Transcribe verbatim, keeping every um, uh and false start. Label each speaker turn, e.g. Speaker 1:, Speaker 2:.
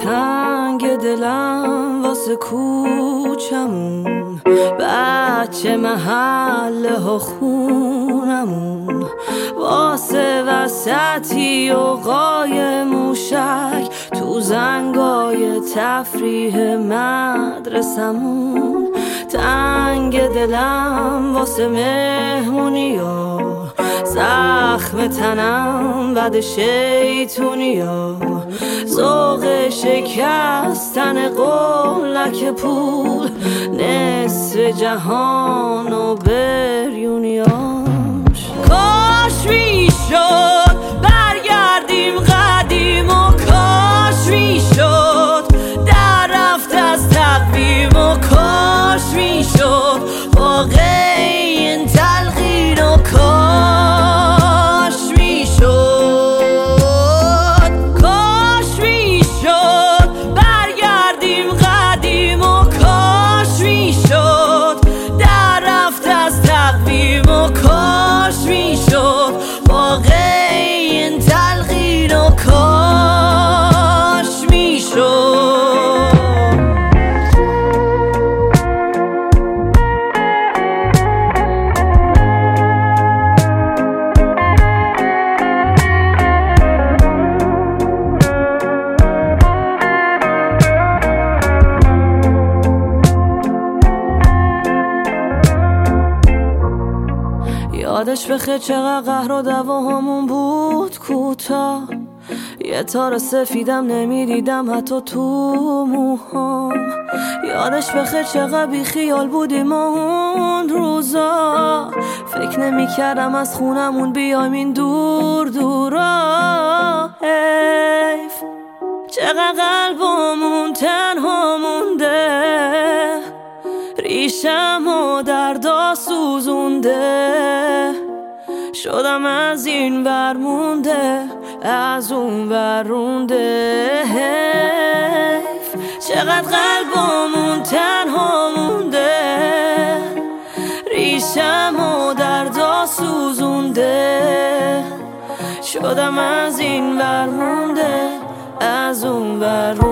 Speaker 1: تنگ دلم واسه کوچمون، بچه محله ها خونمون، واسه وسطی و قای موشک تو زنگای تفریح مدرسمون. تنگ دلم واسه مهمونیا، زخم تنم بد شیطونیا، ذوق شکستن قولک پول، نصف جهان و بریونیاش. کاش میشد برگردیم قدیم و کاش میشد در رفت از تقویم و کاش میشد واقع این تلقین و کاش میشد. کاش میشد برگردیم قدیم و کاش میشد در رفت از تقویم و کاش میشد واقع این تلقین و کاش میشد. یادش بخیر چقدر قهر و دعواهامون بود کوتاه، یه تار سفیدم نمیدیدم حتی تو موهام. یادش بخیر چقدر بی خیال بودیم اون روزا، فکر نمیکردم از خونمون بیایم این دور دورا. حیف چقدر قلبمون تنها مونده، ریشم و دردا سوزونده، شدم از این ور مونده از اون ور رونده. حیف چقدر قلبمون تنها مونده، ریشم و دردا سوزونده، شدم از این ور مونده از اون ور رونده.